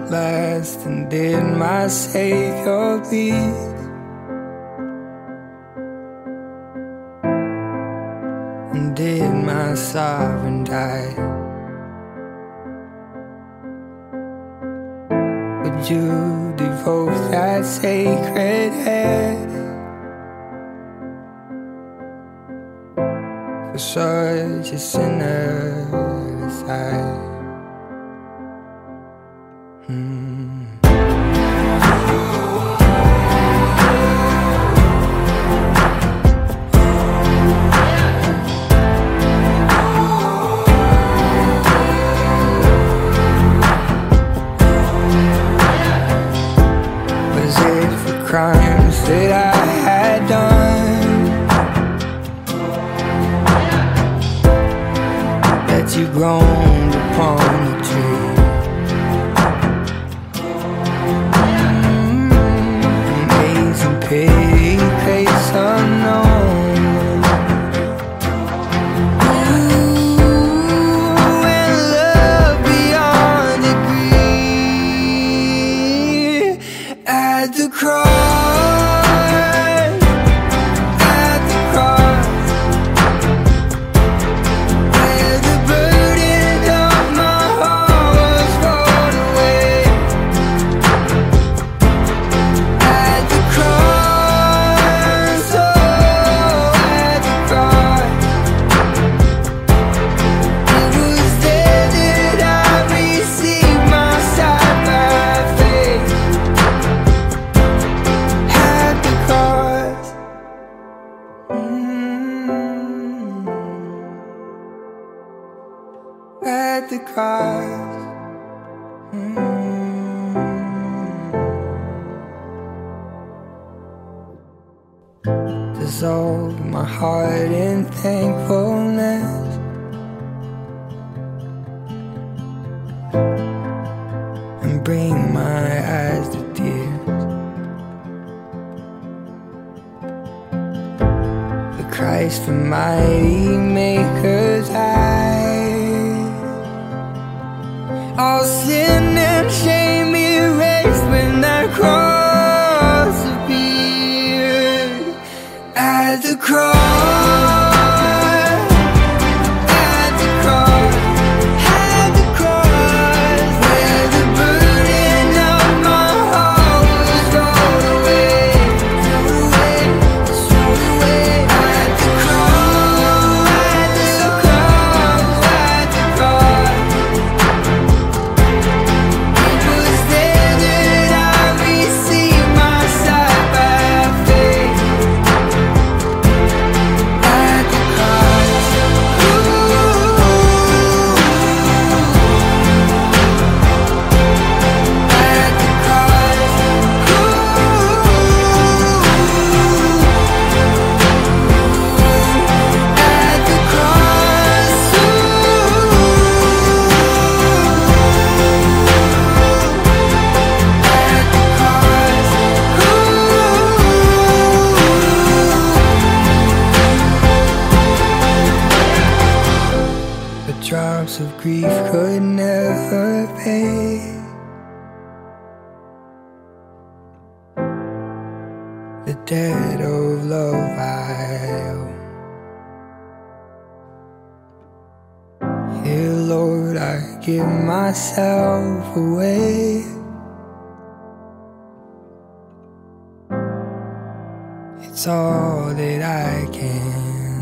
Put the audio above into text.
last, and did my Savior bleed? And did my sovereign die? Would you devote that sacred head for such a sinner as I? Was it for crimes that I had done that you groaned upon the tree? Amazing pity, grace unknown. Ooh, and love beyond degree. At the cross, at the cross, where the burden of my heart was rolled away. At the cross, oh, at the cross, it was there that I received my sight by faith. At the cross, at the cross. Dissolve my heart in thankfulness. And bring my eyes to tears. The Christ from mighty Maker's eyes, all sin and shame erased when that cross appeared. At the cross, at the cross, at the cross, where the burden of my heart was rolled away, rolled away, rolled away. At the cross, at the cross, at the cross, it was there that I received my sight by faith. At the cross, at the cross, at the the drops of grief could never pay. The debt of love I owe. Here, Lord, I give myself away. It's all that I can